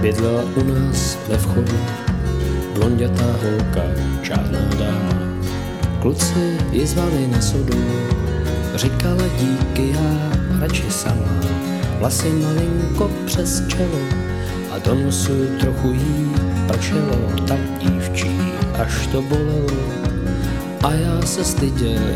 Bydlela u nás ve vchodu blondětá holka, čárná dáma. Kluci ji zvali na sodu, říkala díky, já radši sama. Vlasy malinko přes čelo a do nosu trochu jí pršelo, tak dívčí, až to bolelo. A já se styděl,